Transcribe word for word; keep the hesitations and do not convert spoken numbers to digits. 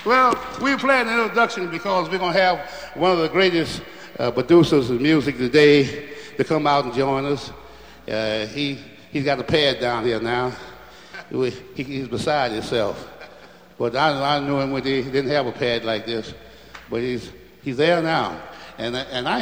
Well, we're playing an introduction because we're going to have one of the greatest uh, producers of music today to come out and join us. Uh, he, he's got a pad down here now. He, he's beside himself. But I, I knew him when he didn't have a pad like this. But he's, he's there now. And, and I